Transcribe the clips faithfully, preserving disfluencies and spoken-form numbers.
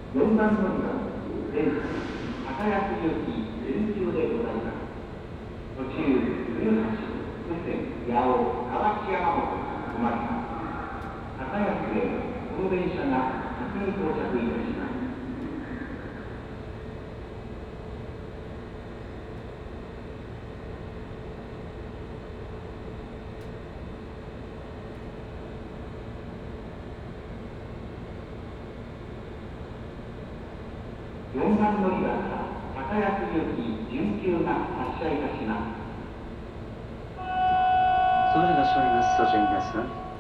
よんばん乗り場電車高安行き準急でございます。途中古橋福泉八尾河内山本が止まります。高安でこの電車が先に到着いたします。よんばん乗り場から高安行き準急が発車いたします。 それがしょいます。そち皆さん。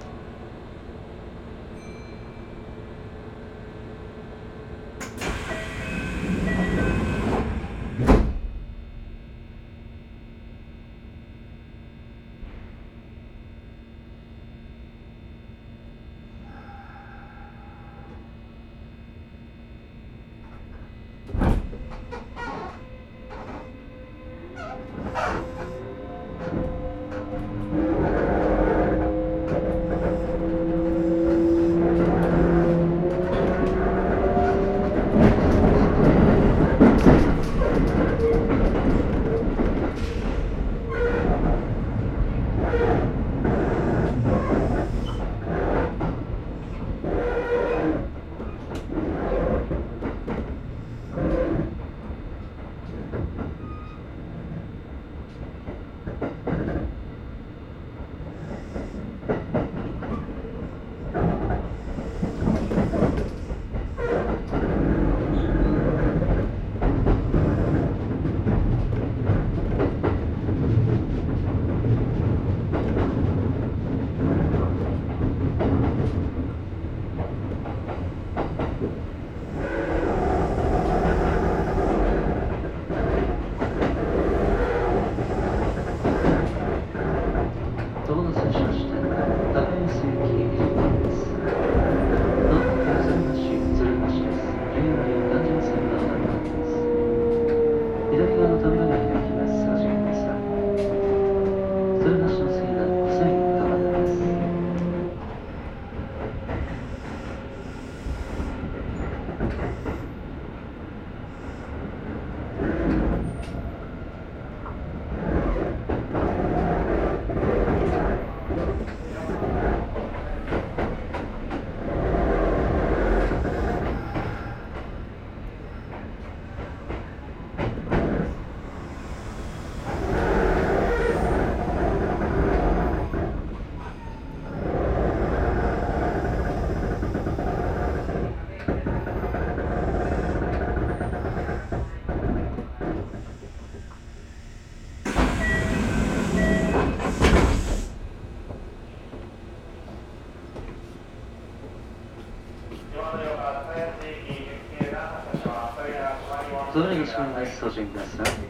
それがしょいます。そち皆さん。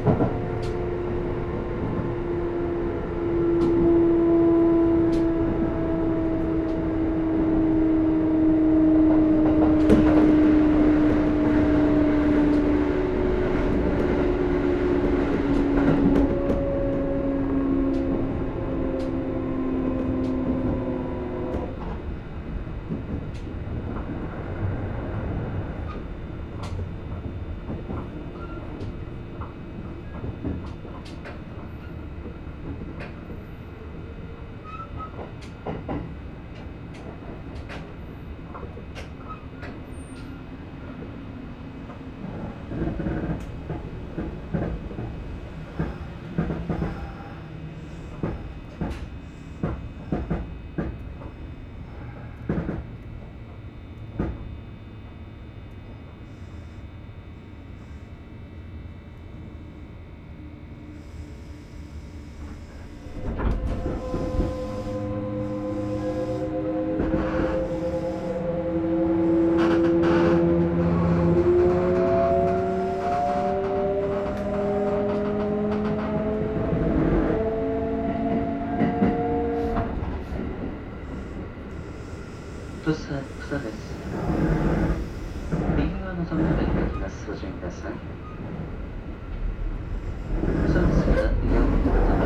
ふさ、ふさです。右側の扉が開きます。ご注意ください。ふさですから、両方とも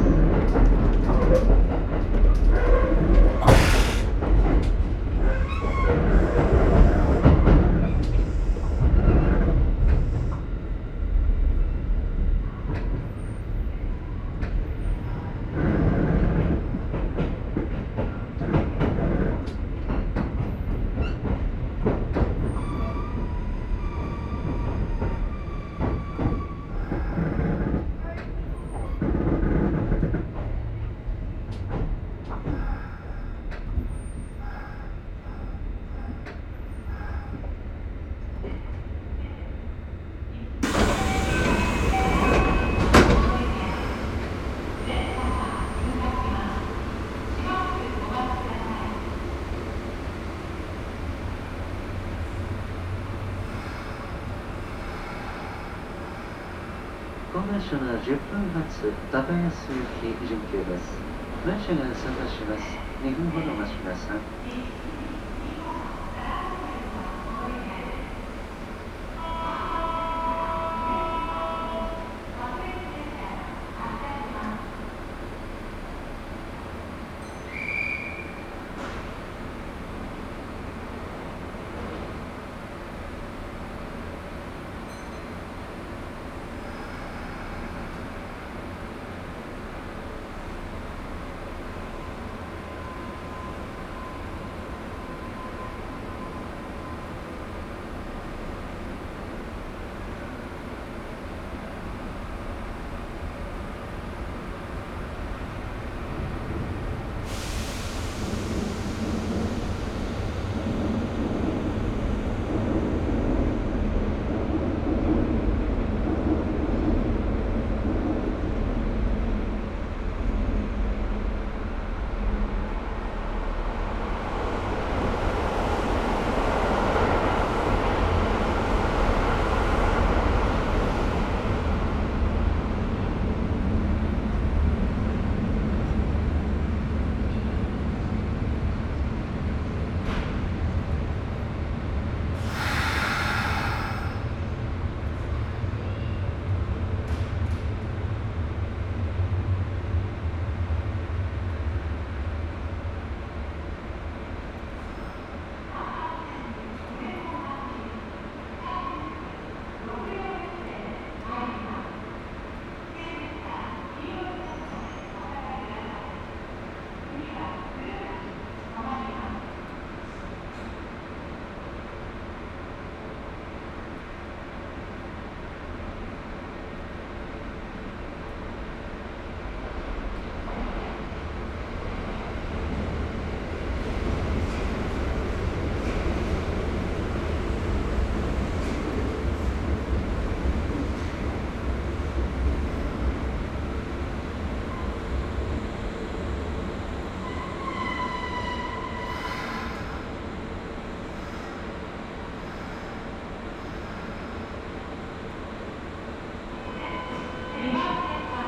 コンベンショナルじゅっぷん発高安行き準急です。電車が参加します。にふんほどお待ちください。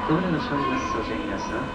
ご無礼をしております、操縦皆さん。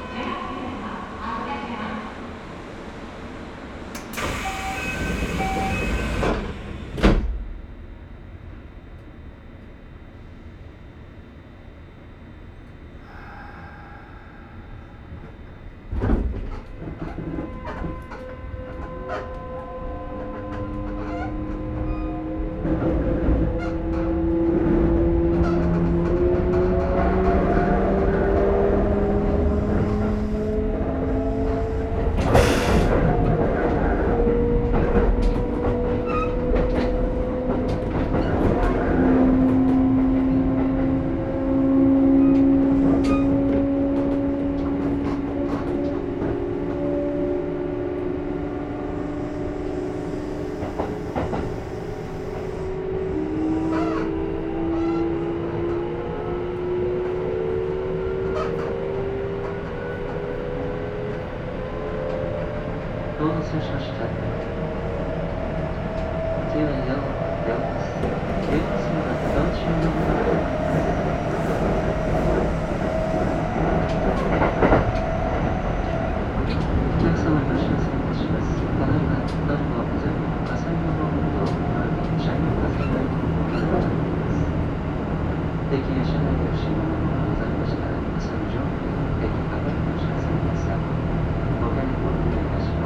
到着しました。次はよう、ようです。ゲーム数が同時のものです。お客様とお知らせいたします。ただいま、どうも全部火災のモードと並び車両火災が行われております。定期列車内で不審なものがございましたら、その状況を定期確認お知らせください。ご協力をお願いいたします。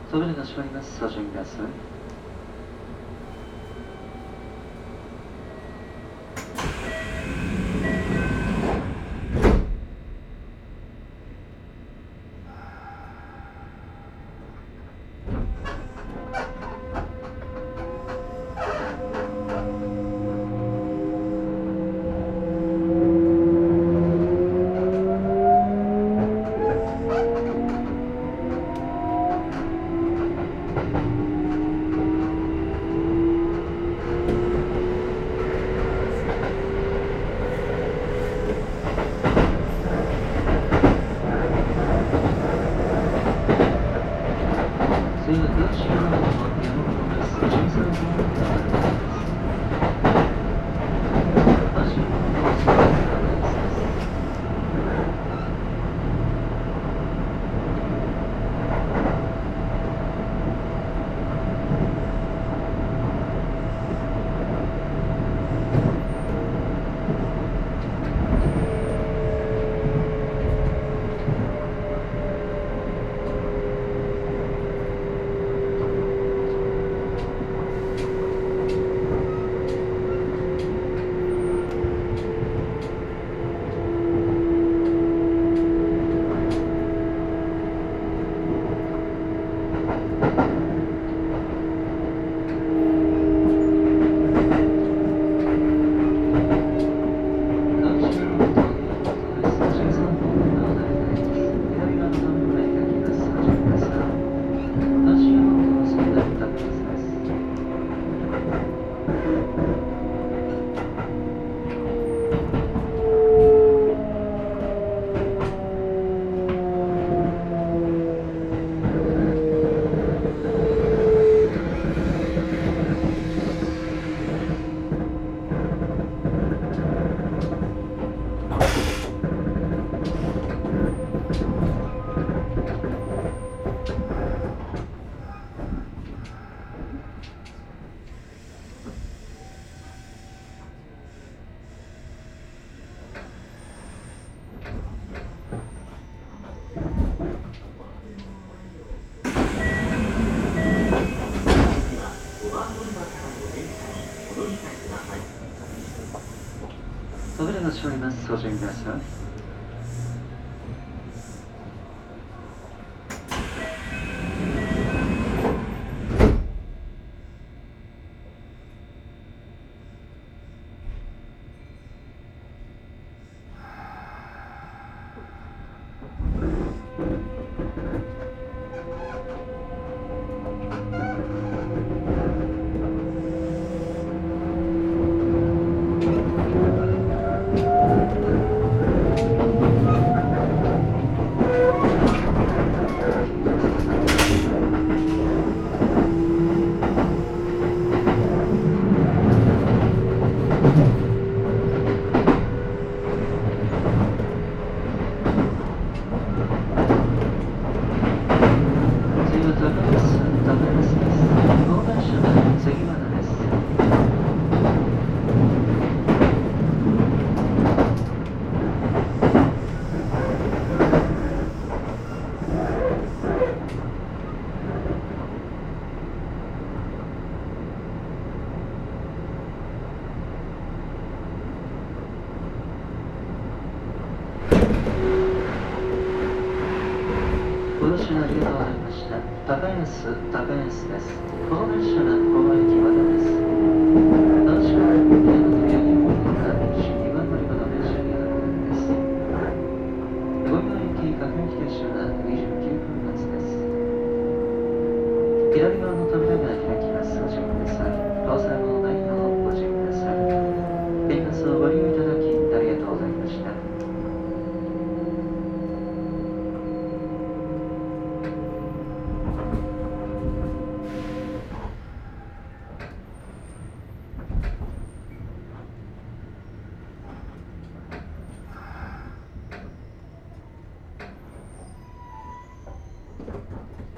扉が閉まります。ご注意ください。扉が閉まります。ご注意ください。ご乗車ありがとうございました。高安、高安です。この列車がこの駅までです。楽しく宮の宮に向かった新にばん乗り場の列車になるんです。ごびょう行き各駅列車がにじゅうきゅうふん発です。左側の扉が開きます。ご注意ください。どうさのないようご注意ください。天かすをご利用いただきありがとうございました。 you